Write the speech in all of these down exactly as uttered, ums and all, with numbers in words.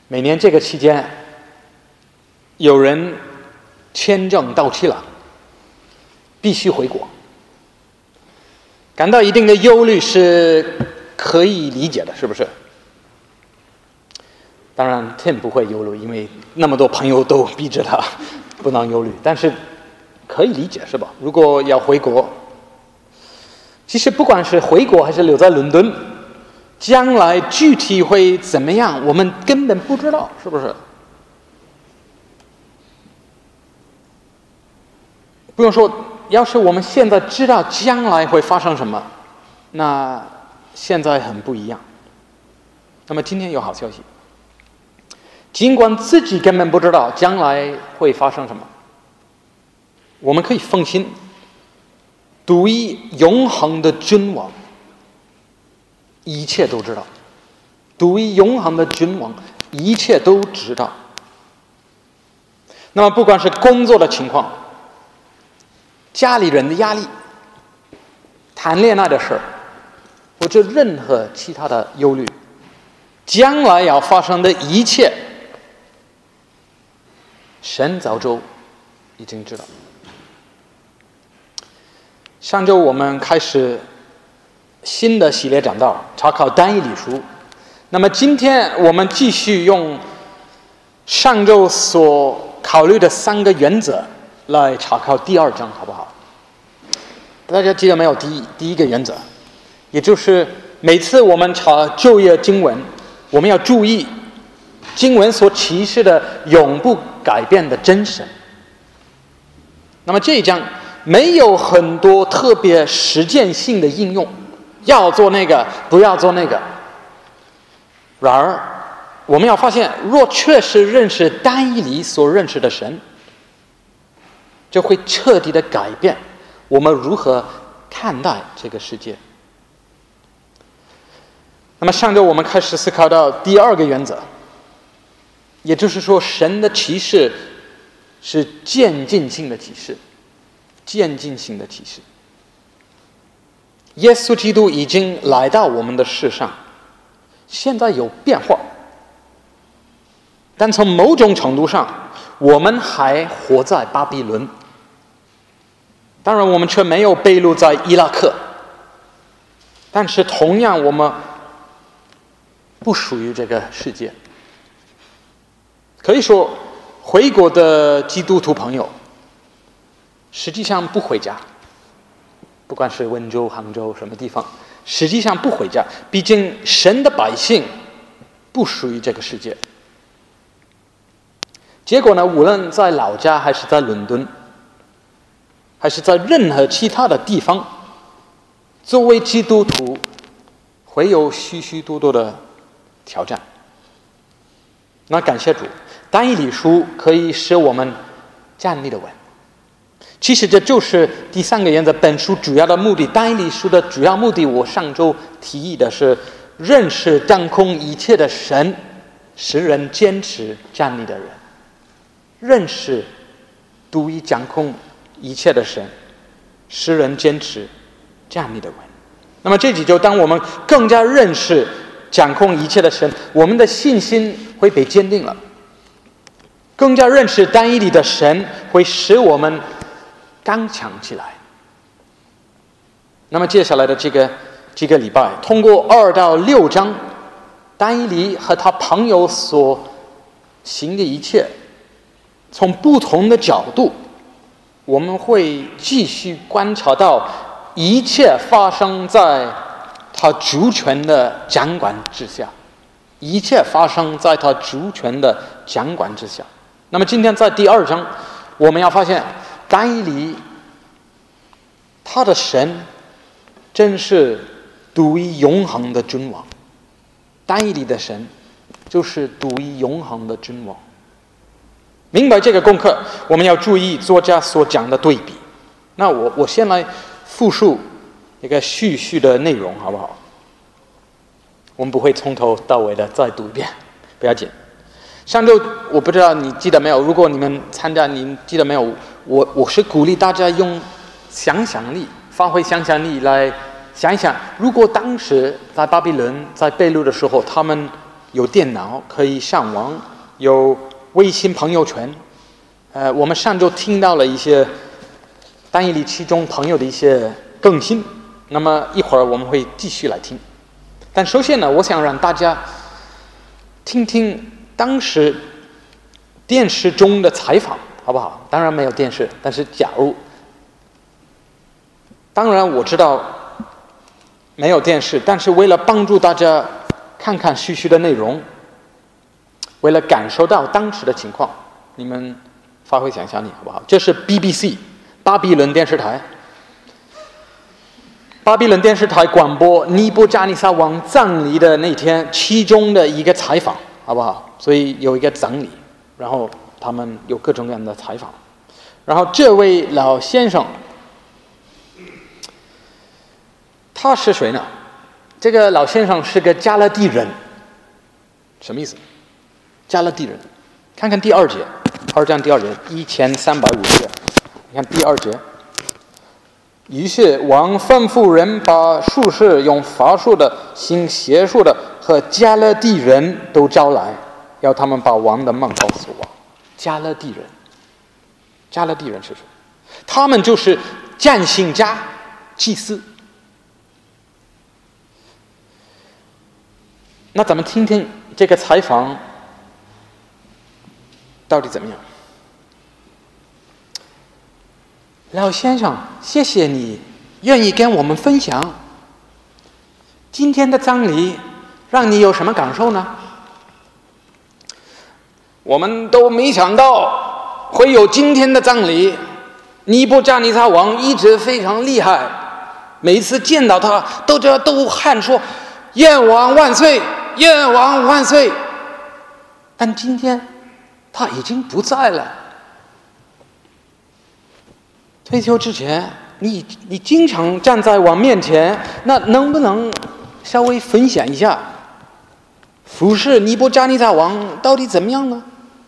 每年这个期间，有人签证到期了，必须回国，感到一定的忧虑是可以理解的，是不是？当然 Tim 不会忧虑，因为那么多朋友都逼着他不能忧虑，但是可以理解，是吧？如果要回国，其实不管是回国还是留在伦敦，将来具体会怎么样，我们根本不知道，是不是？不用说，要是我们现在知道将来会发生什么，那现在很不一样。那么今天有好消息，尽管自己根本不知道将来会发生什么，我们可以放心，独一永恒的君王一切都知道，独一永恒的君王一切都知道。那么不管是工作的情况，家里人的压力，谈恋爱的事儿，或者任何其他的忧虑，将来要发生的一切，神早就已经知道。上周我们开始新的系列讲道，查考但以理书。那么今天我们继续用上周所考虑的三个原则来查考第二章，好不好？大家记得没有？第一第一个原则，也就是每次我们查旧约经文，我们要注意经文所启示的永不改变的真神。那么这一章没有很多特别实践性的应用，要做那个，不要做那个。然而，我们要发现，若确实认识但以理所认识的神，就会彻底的改变我们如何看待这个世界。那么上周我们开始思考到第二个原则，也就是说，神的启示是渐进性的启示，渐进性的启示。耶稣基督已经来到我们的世上，现在有变化，但从某种程度上，我们还活在巴比伦。当然，我们却没有被掳在伊拉克，但是同样，我们不属于这个世界。可以说，回国的基督徒朋友实际上不回家，不管是温州、杭州什么地方，实际上不回家。毕竟神的百姓不属于这个世界。结果呢，无论在老家还是在伦敦，还是在任何其他的地方，作为基督徒会有许许多多的挑战。那感谢主，但以理书可以使我们站立得稳。其实这就是第三个原则，本书主要的目的。但以理书的主要目的，我上周提议的是认识掌控一切的神，使人坚持站立的人。认识独一掌控一切的神，使人坚持站立的稳。那么这几周，当我们更加认识掌控一切的神，我们的信心会被坚定了。更加认识但以理的神，会使我们刚强起来。那么接下来的这个这个礼拜，通过二到六章，但以理和他朋友所行的一切，从不同的角度，我们会继续观察到一切发生在他主权的掌管之下，一切发生在他主权的掌管之下。那么今天在第二章，我们要发现但以理他的神真是独一永恒的君王，但以理的神就是独一永恒的君王。明白这个功课，我们要注意作家所讲的对比。那我我先来复述一个叙述的内容，好不好？我们不会从头到尾的再读一遍，不要紧。上周我不知道你记得没有，如果你们参加，你记得没有？我我是鼓励大家用想象力，发挥想象力来想一想，如果当时在巴比伦在被掳的时候，他们有电脑可以上网，有微信朋友圈。呃，我们上周听到了一些但以理其中朋友的一些更新，那么一会儿我们会继续来听。但首先呢，我想让大家听听当时电视中的采访，好不好？当然没有电视，但是假如，当然我知道没有电视，但是为了帮助大家看看虚虚的内容，为了感受到当时的情况，你们发挥想象力，好不好？这是 B B C 巴比伦电视台，巴比伦电视台广播尼布加尼撒王葬礼的那天其中的一个采访，好不好？所以有一个葬礼，然后他们有各种各样的采访，然后这位老先生他是谁呢？这个老先生是个加勒底人，什么意思？加勒底人，看看第二节，二章第二节，一千三百五十页，你看第二节。于是王吩咐人把术士、用法术的、行邪术的和加勒底人都招来，要他们把王的梦告诉我。加勒底人，加勒底人是谁？他们就是占星家、祭司。那咱们听听这个采访到底怎么样？老先生，谢谢你愿意跟我们分享。今天的葬礼让你有什么感受呢？我们都没想到会有今天的葬礼。尼布加尼撒王一直非常厉害，每次见到他都这都喊说燕王万岁，燕王万岁。但今天他已经不在了。退休之前，你你经常站在王面前，那能不能稍微分享一下服侍尼布加尼撒王到底怎么样呢？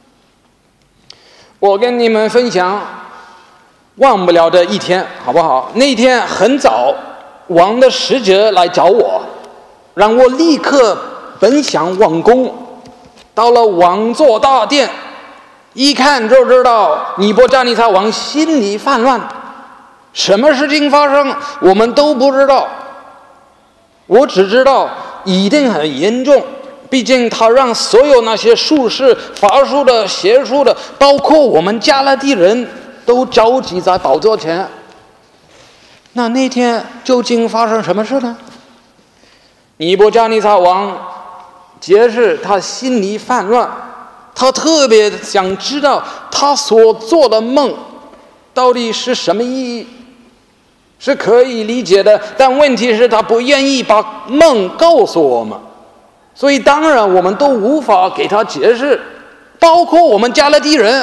我跟你们分享忘不了的一天，好不好？那天很早，王的使者来找我，让我立刻奔向王宫。到了王座大殿，一看就知道尼布加尼撒王心里烦乱，什么事情发生我们都不知道，我只知道一定很严重。毕竟他让所有那些术士、法术的、邪术的，包括我们加勒底人都召集在宝座前。那那天究竟发生什么事呢？尼布加尼撒王解释他心里烦乱，他特别想知道他所做的梦到底是什么意义，是可以理解的，但问题是他不愿意把梦告诉我们，所以当然我们都无法给他解释，包括我们加勒底人。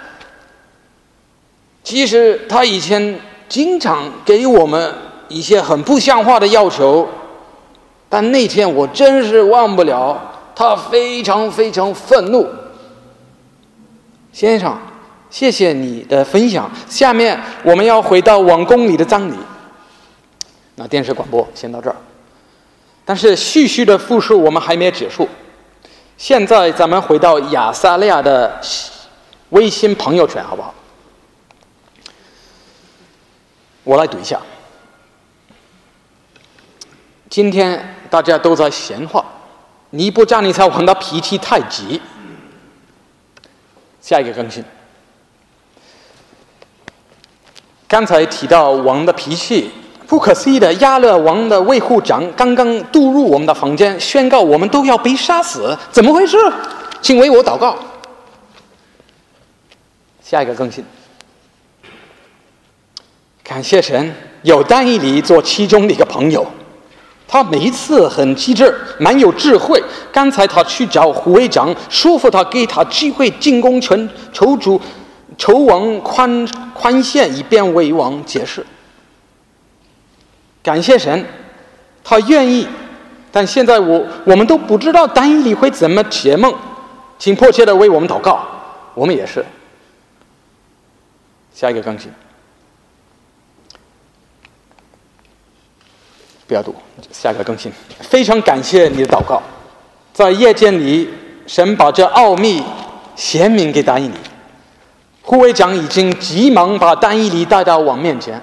其实他以前经常给我们一些很不像话的要求，但那天我真是忘不了，他非常非常愤怒。先生，谢谢你的分享。下面我们要回到王宫里的葬礼。那电视广播先到这儿，但是续续的复述我们还没有结束。现在咱们回到亚撒利亚的微信朋友圈，好不好？我来读一下。今天大家都在闲话，尼布加尼撒王的脾气太急。下一个更新。刚才提到王的脾气，不可思议的，亚勒王的卫护长刚刚渡入我们的房间，宣告我们都要被杀死，怎么回事？请为我祷告。下一个更新。感谢神，有但以理做其中的一个朋友，他每一次很机智，蛮有智慧。刚才他去找护卫长，说服他给他机会进宫权，求主求王宽宽限，以便为王解释。感谢神，他愿意，但现在我我们都不知道但以理会怎么解梦，请迫切的为我们祷告。我们也是。下一个更新。不要读，下一个更新。非常感谢你的祷告。 在夜间里，神把这奥秘显明给但以理。护卫长已经急忙把但以理带到王面前。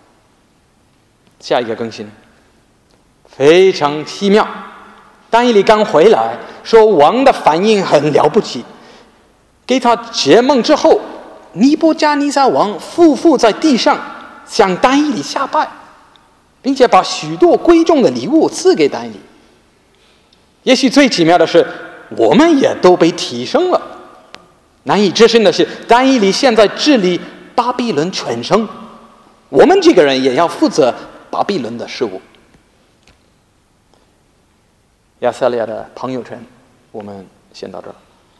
下一个更新非常奇妙，但以理刚回来，说王的反应很了不起，给他解梦之后，尼布加尼撒王匍匐在地上向但以理下拜，并且把许多贵重的礼物赐给但以理。也许最奇妙的是，我们也都被提升了。难以置信的是，但以理现在治理巴比伦全城，我们这个人也要负责巴比伦的事务。亚撒利亚的朋友圈，我们先到这儿。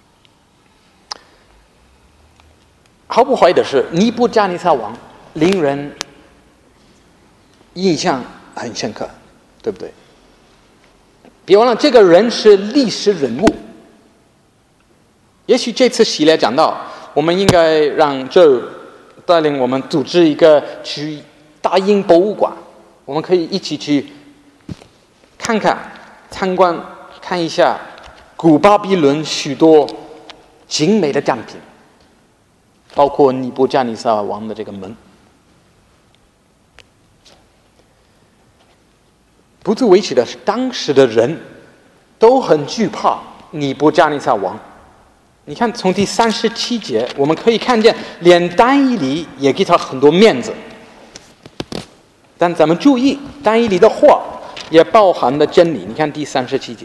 毫不怀疑的是，尼布加尼撒王令人印象很深刻，对不对？别忘了，这个人是历史人物。也许这次系列讲到，我们应该让这带领我们组织一个去大英博物馆，我们可以一起去看看、参观、看一下古巴比伦许多精美的展品，包括尼布加尼撒王的这个门。不足为奇的是，当时的人都很惧怕尼布加尼撒王。你看，从第三十七节，我们可以看见，连但以理也给他很多面子。但咱们注意，但以理的话也包含了真理。你看第三十七节，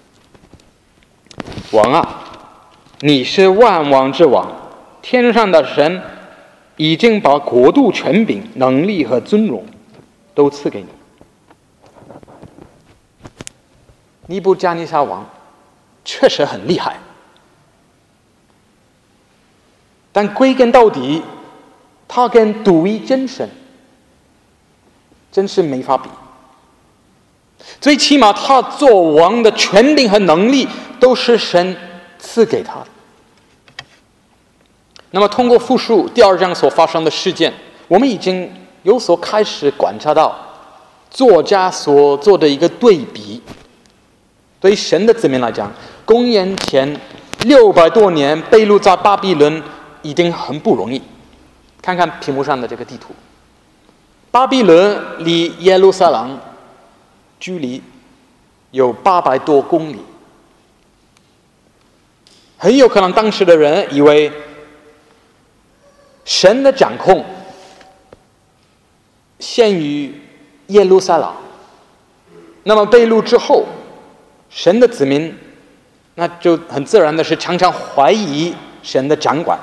王啊，你是万王之王，天上的神已经把国度、权柄、能力和尊荣都赐给你。尼布加尼撒王确实很厉害。但归根到底，他跟独一真神真是没法比。最起码他做王的权柄和能力都是神赐给他的。那么通过复述第二章所发生的事件，我们已经有所开始观察到作家所做的一个对比。对于神的子民来讲，公元前六百多年被掳在巴比伦一定很不容易。看看屏幕上的这个地图，巴比伦离耶路撒冷距离有八百多公里，很有可能当时的人以为神的掌控限于耶路撒冷，那么被掳之后，神的子民那就很自然的是常常怀疑神的掌管。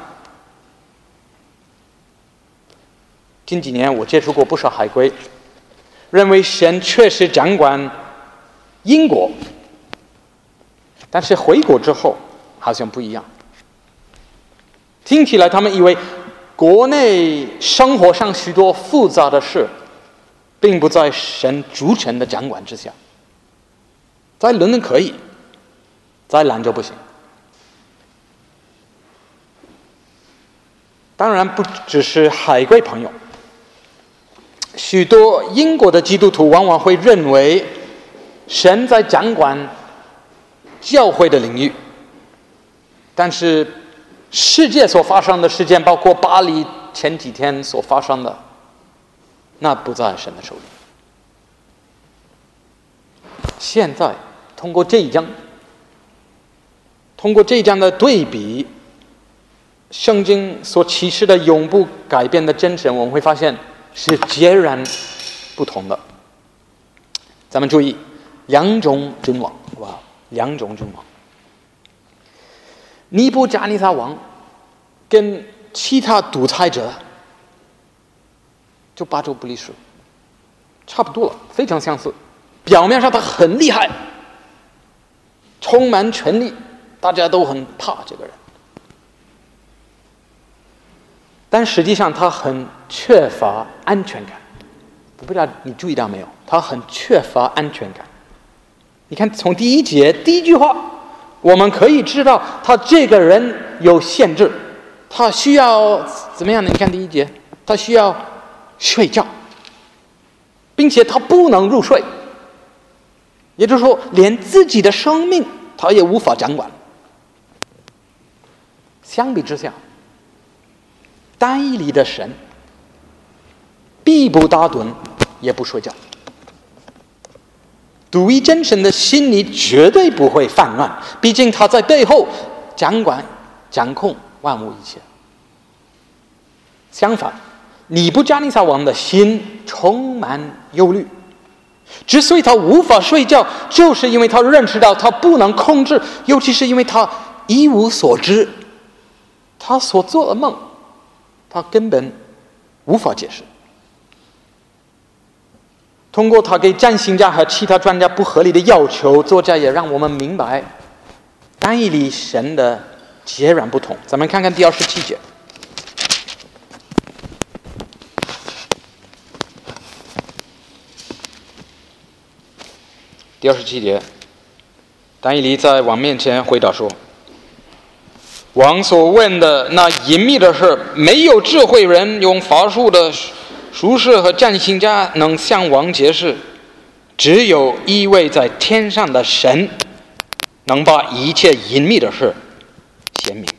近几年我接触过不少海归，认为神确实掌管英国，但是回国之后好像不一样。听起来他们以为国内生活上许多复杂的事并不在神主权的掌管之下，在伦敦可以，在兰州不行。当然不只是海归朋友，许多英国的基督徒往往会认为神在掌管教会的领域，但是世界所发生的事件，包括巴黎前几天所发生的，那不在神的手里。现在通过这一章，通过这一章的对比，圣经所启示的永不改变的真神，我们会发现是截然不同的。咱们注意，两种君王，好不好？两种君王。尼布加尼撒王跟其他独裁者就八九不离十，差不多了，非常相似。表面上他很厉害，充满权力，大家都很怕这个人，但实际上他很缺乏安全感。我不知道你注意到没有，他很缺乏安全感。你看从第一节第一句话，我们可以知道他这个人有限制，他需要怎么样呢？你看第一节，他需要睡觉，并且他不能入睡，也就是说连自己的生命他也无法掌管。相比之下，但以理的神必不打盹也不睡觉，独一真神的心里绝对不会泛滥，毕竟他在背后掌管掌控万物一切。相反，尼布加尼撒王的心充满忧虑，之所以他无法睡觉，就是因为他认识到他不能控制，尤其是因为他一无所知，他所做的梦他根本无法解释。通过他给占星家和其他专家不合理的要求，作家也让我们明白但以理神的截然不同。咱们看看第二十七节。第二十七节，但以理在王面前回答说：“王所问的那隐秘的事，没有智慧人用法术的术士和占星家能向王解释，只有一位在天上的神能把一切隐秘的事显明。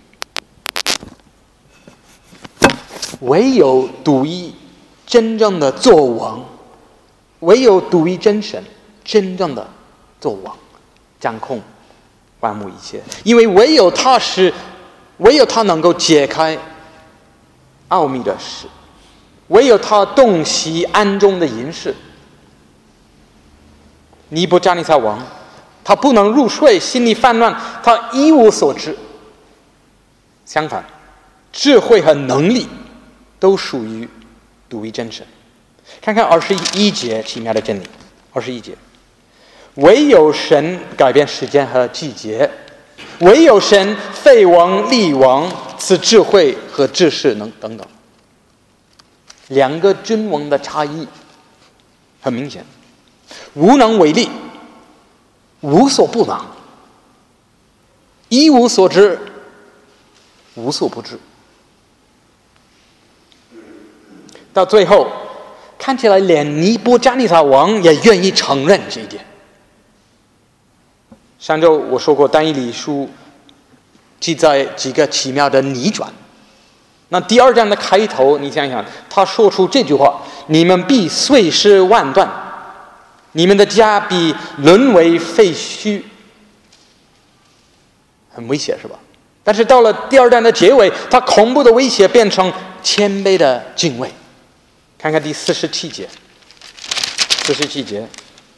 唯有独一真正的作王，唯有独一真神真正的作王，掌控万物一切，因为唯有他是，唯有他能够解开奥秘的事，唯有他洞悉暗中的隐事。尼布加尼撒王，他不能入睡，心里泛滥，他一无所知。相反，智慧和能力都属于独一真神。看看二十一节奇妙的真理。二十一节，唯有神改变时间和季节，唯有神废王立王，赐智慧和知识能等等。两个君王的差异很明显，无能为力，无所不能，一无所知，无所不知。到最后，看起来连尼布加尼撒王也愿意承认这一点。上周我说过，但以理书记载几个奇妙的逆转。那第二章的开头，你想想，他说出这句话：“你们必碎尸万段，你们的家必沦为废墟。”很危险，是吧？但是到了第二章的结尾，他恐怖的威胁变成谦卑的敬畏。看看第四十七节，四十七节，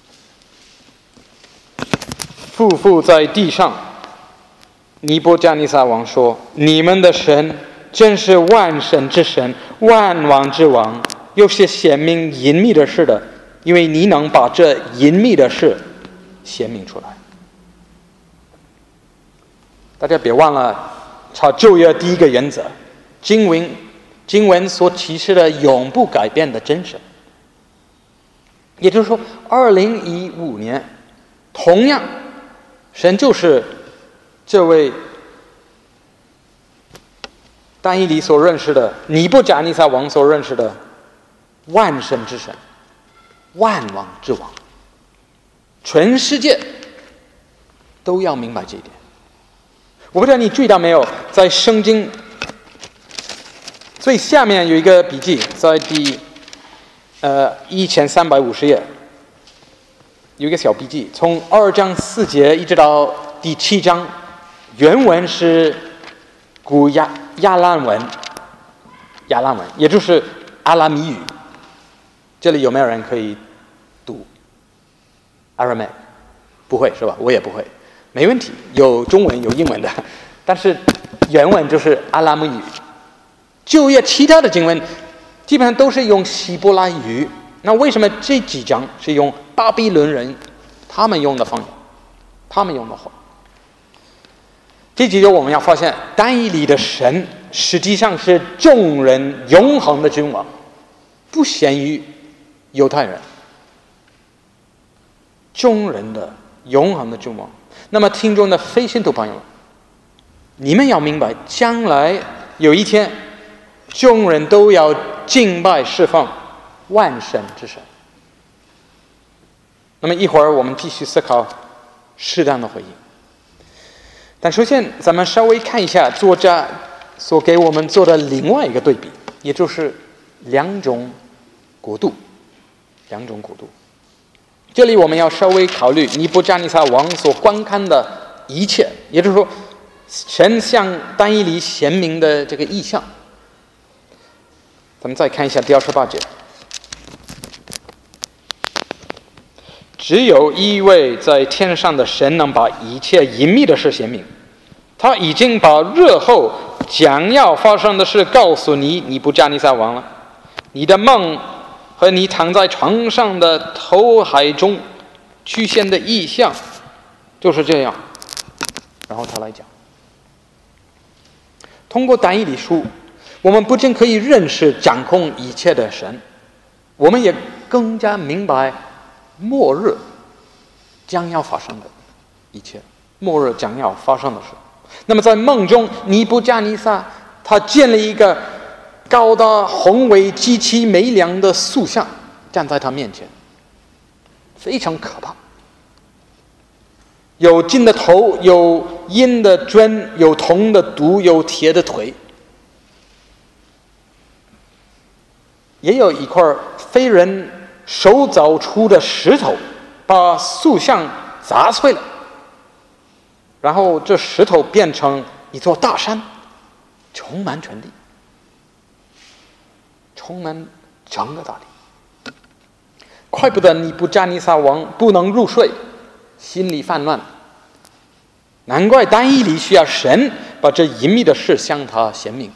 匍匐在地上，尼布加尼撒王说：“你们的神真是万神之神，万王之王，又是显明隐秘的事的，因为你能把这隐秘的事显明出来。”大家别忘了查旧约第一个原则，经文经文所启示的永不改变的真神。也就是说，二零一五年，同样，神就是这位但以理所认识的，尼布甲尼撒王所认识的万神之神，万王之王。全世界都要明白这一点。我不知道你注意到没有，在圣经最下面有一个笔记，在第呃一千三百五十页有一个小笔记，从二章四节一直到第七章，原文是古亚亚兰文，亚兰文也就是阿拉米语。这里有没有人可以读 Aramaic？ 不会是吧？我也不会，没问题，有中文有英文的，但是原文就是阿拉米语。旧约其他的经文基本上都是用希伯来语，那为什么这几章是用巴比伦人他们用的方言，他们用的话？这几节我们要发现，但以理的神实际上是众人永恒的君王，不限于犹太人，众人的永恒的君王。那么听众的非信徒朋友们，你们要明白，将来有一天众人都要敬拜侍奉万神之神。那么一会儿我们继续思考适当的回应。 但首先，咱们稍微看一下作者所给我们做的另外一个对比，也就是两种国度，两种国度。这里我们要稍微考虑尼布加尼撒王所观看的一切，也就是说，神向但以理显明的这个意象。咱们再看一下第二十八节。只有一位在天上的神能把一切隐秘的事显明，他已经把日后将要发生的事告诉你，尼布加尼撒王了。你的梦和你躺在床上的头海中出现的意象就是这样。然后他来讲，通过但以理书，我们不仅可以认识掌控一切的神，我们也更加明白末日将要发生的一切，末日将要发生的事。那么在梦中，尼布加尼撒他建了一个高大宏伟极其美亮的塑像站在他面前，非常可怕，有金的头，有银的尊，有铜的肚，有铁的腿，也有一块非人手凿出的石头把塑像砸碎了，然后这石头变成一座大山，充满全地，充满整个大地。怪不得尼布加尼撒王不能入睡，心里烦乱，难怪但以理需要神把这隐秘的事向他显明。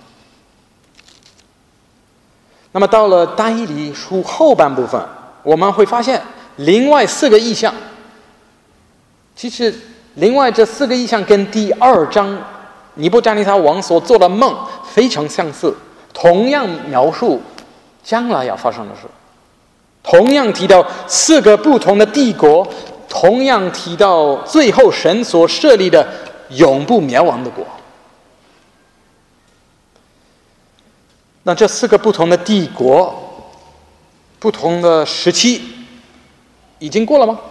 那么到了但以理书后半部分，我们会发现另外四个意象，其实另外这四个意象跟第二章尼布加尼撒王所做的梦非常相似，同样描述将来要发生的事，同样提到四个不同的帝国，同样提到最后神所设立的永不灭亡的国。那这四个不同的帝国，不同的时期已经过了吗？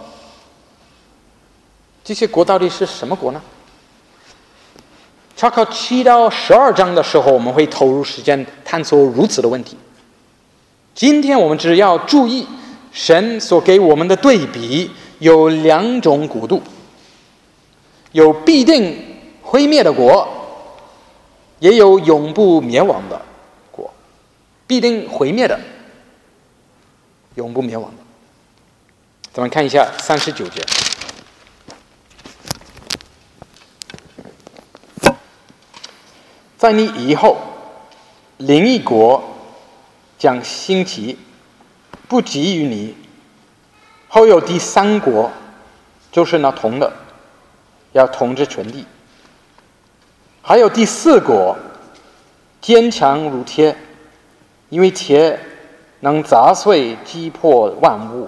这些国到底是什么国呢？查考七到十二章的时候，我们会投入时间探索如此的问题。今天我们只要注意神所给我们的对比，有两种国度，有必定毁灭的国，也有永不灭亡的国。必定毁灭的，永不灭亡的。咱们看一下三十九节。在你以后，另一国将兴起，不及于你。后有第三国，就是那铜的，要统治全地。还有第四国，坚强如铁，因为铁能砸碎击破万物。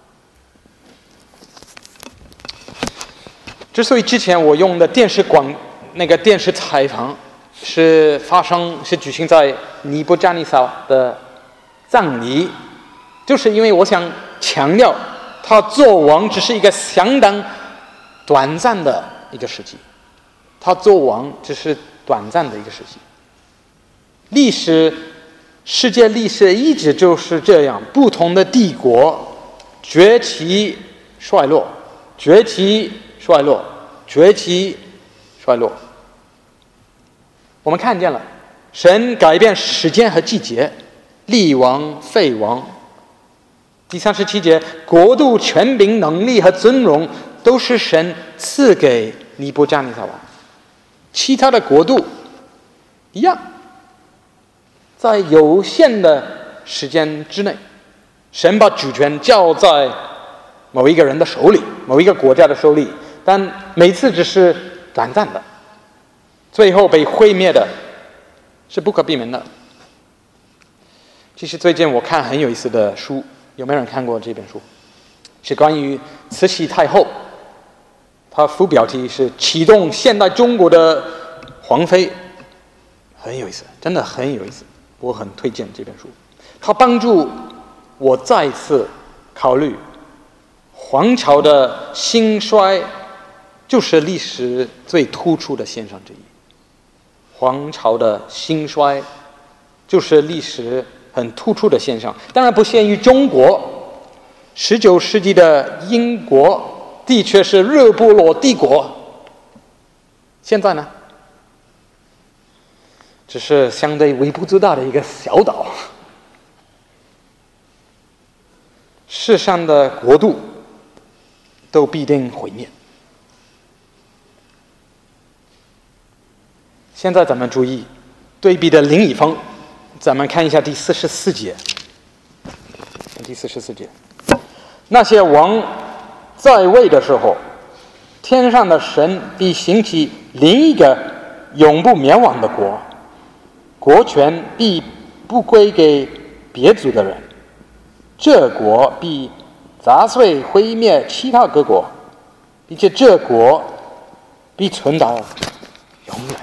之所以之前我用的电视广那个电视采访是发生是举行在尼布加尼撒的葬礼，就是因为我想强调他做王只是一个相当短暂的一个时期，他做王只是短暂的一个时期。历史世界历史一直就是这样，不同的帝国崛起衰落，崛起衰落，崛起衰落。我们看见了神改变时间和季节，立王废王。第三十七节，国度、权柄、能力和尊荣都是神赐给尼布加尼撒王。其他的国度一样，在有限的时间之内，神把主权交在某一个人的手里，某一个国家的手里，但每次只是短暂的，最后被毁灭的是不可避免的。其实最近我看很有意思的书，有没有人看过这本书？是关于慈禧太后，它副标题是启动现代中国的皇妃，很有意思，真的很有意思，我很推荐这本书。它帮助我再一次考虑皇朝的兴衰就是历史最突出的现象之一。皇朝的兴衰就是历史很突出的现象，当然不限于中国。十九世纪的英国的确是日不落帝国，现在呢，只是相对微不足道的一个小岛。世上的国度都必定毁灭。现在咱们注意对比的另一方，咱们看一下第四十四节。第四十四节，那些王在位的时候，天上的神必兴起另一个永不灭亡的国，国权必不归给别族的人，这国必砸碎毁灭其他各国，并且这国必存到永远。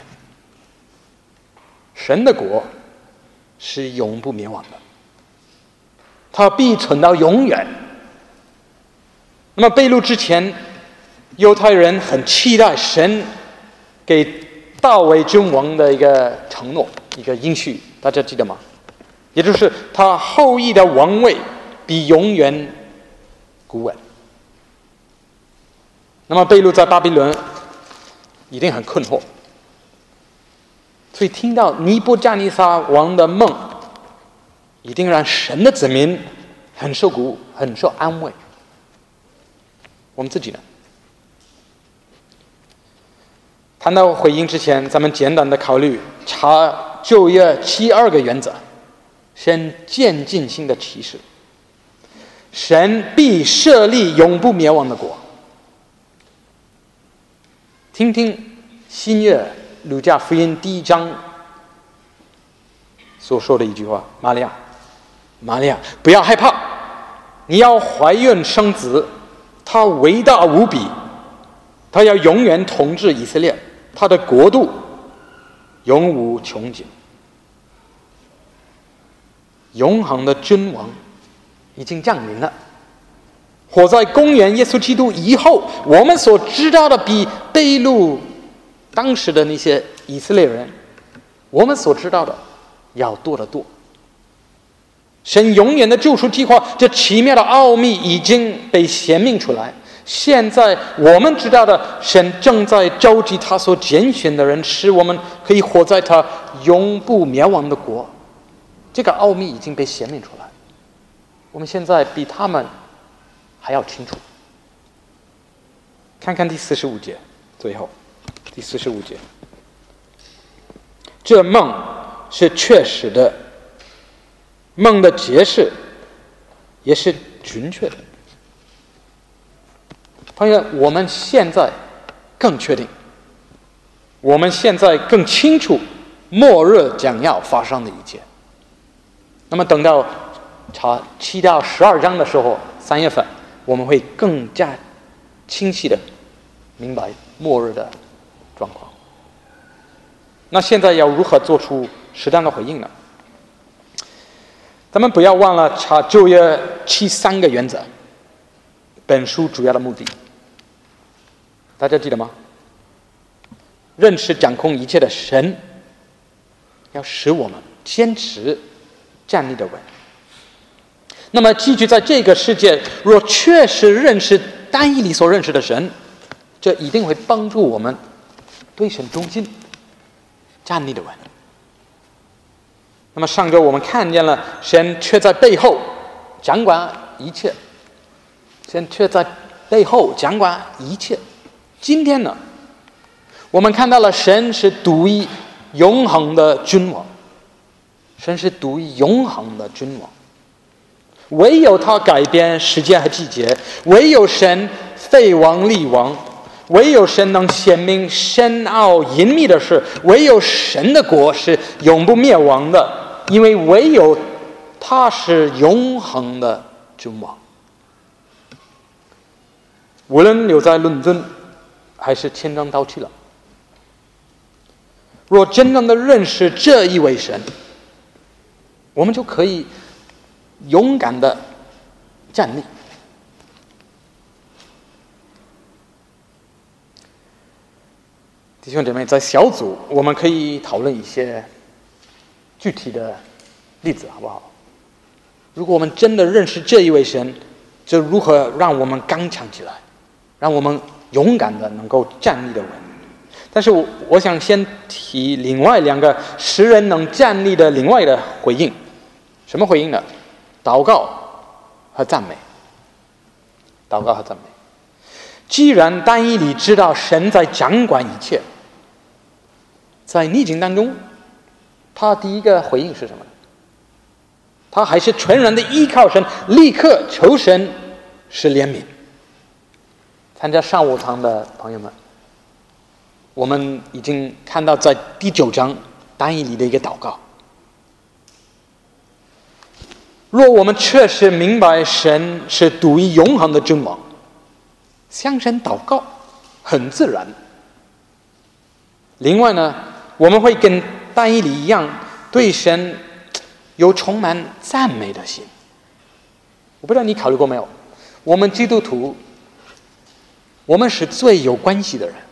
神的国是永不灭亡的，它必存到永远。那么被掳之前，犹太人很期待神给大卫君王的一个承诺，一个应许，大家记得吗？也就是他后裔的王位必永远固稳。那么被掳在巴比伦一定很困惑，所以听到尼布甲尼撒王的梦，一定让神的子民很受鼓舞，很受安慰。我们自己呢？谈到回应之前，咱们简单的考虑查旧约七二个原则，先渐进性的启示。神必设立永不灭亡的国。听听新约路加福音第一章所说的一句话：玛利亚，玛利亚，不要害怕，你要怀孕生子，他伟大无比，他要永远统治以色列，他的国度永无穷尽。永恒的君王已经降临了。活在公元耶稣基督以后，我们所知道的比被掳当时的那些以色列人，我们所知道的要多得多。神永远的救赎计划，这奇妙的奥秘已经被显明出来。现在我们知道的，神正在召集他所拣选的人，使我们可以活在他永不灭亡的国。这个奥秘已经被显明出来，我们现在比他们还要清楚。看看第四十五节，最后第四十五节，这梦是确实的，梦的解释也是准确的。朋友，我们现在更确定，我们现在更清楚末日将要发生的一切。那么等到查七到十二章的时候，三月份我们会更加清晰的明白末日的状况。那现在要如何做出适当的回应呢？咱们不要忘了查旧约七三个原则，本书主要的目的，大家记得吗？认识掌控一切的神，要使我们坚持站立的稳。那么继续在这个世界，若确实认识单一里所认识的神，这一定会帮助我们对神忠心，站立的稳。那么上周我们看见了神却在背后掌管一切，神却在背后掌管一切。今天呢，我们看到了神是独一永恒的君王，神是独一永恒的君王，唯有他改变时间和季节，唯有神废王立王，唯有神能显明深奥隐秘的事，唯有神的国是永不灭亡的，因为唯有他是永恒的君王。无论留在伦敦还是千章到去了，若真正的认识这一位神，我们就可以勇敢的站立。 弟兄姐妹，在小组我们可以讨论一些具体的例子，好不好？如果我们真的认识这一位神，就如何让我们刚强起来，让我们勇敢的能够站立的稳。但是我我想先提另外两个使人能站立的另外的回应。什么回应呢？祷告和赞美。祷告和赞美。既然但以理知道神在掌管一切，在逆境当中，他第一个回应是什么呢？他还是全然的依靠神，立刻求神是怜悯。参加上午堂的朋友们，我们已经看到在第九章但以理的一个祷告。若我们确实明白神是独一永恒的君王，向神祷告很自然。另外呢，我们会跟但以理一样，对神有充满赞美的心。我不知道你考虑过没有，我们基督徒，我们是最有关系的人。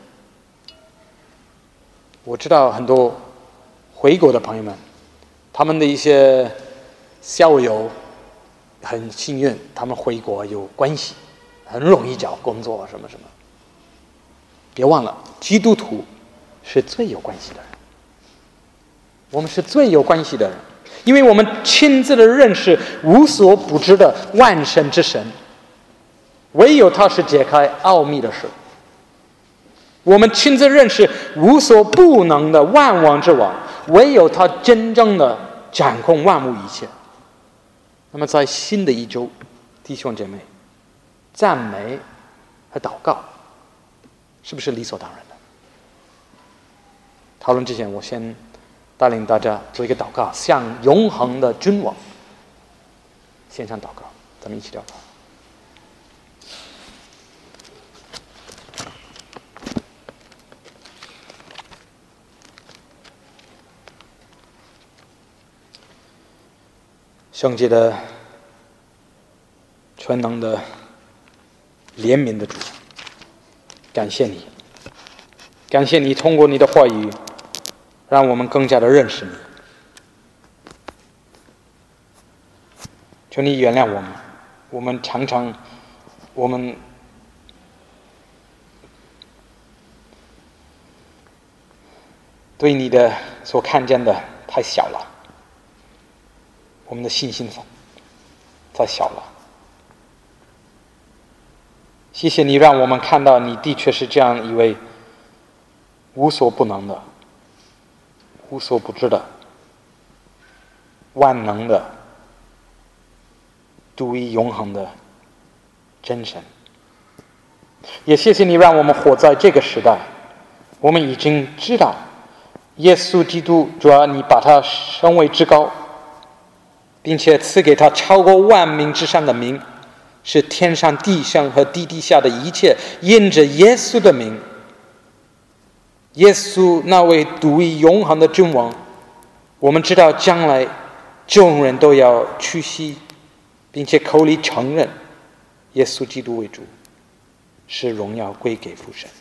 我知道很多回国的朋友们，他们的一些校友很幸运，他们回国有关系，很容易找工作什么什么。别忘了，基督徒是最有关系的人。我们是最有关系的人，因为我们亲自的认识无所不知的万神之神，唯有他是解开奥秘的事。我们亲自认识无所不能的万王之王，唯有他真正的掌控万物一切。那么在新的一周，弟兄姐妹，赞美和祷告是不是理所当然的？讨论之前，我先带领大家做一个祷告，向永恒的君王献上祷告。咱们一起祷告。圣洁的、全能的、怜悯的主，感谢你，感谢你通过你的话语，让我们更加的认识你。求你原谅我们，我们常常，我们对你的所看见的太小了。我们的信心太小了。谢谢你让我们看到你的确是这样一位无所不能的、无所不知的、万能的、独一永恒的真神。也谢谢你让我们活在这个时代，我们已经知道耶稣基督，主要你把他升为至高，并且赐给他超过万名之上的名，是天上地上和地底下的一切因着耶稣的名。耶稣那位独一永恒的君王，我们知道将来众人都要屈膝，并且口里承认耶稣基督为主，使荣耀归给父神。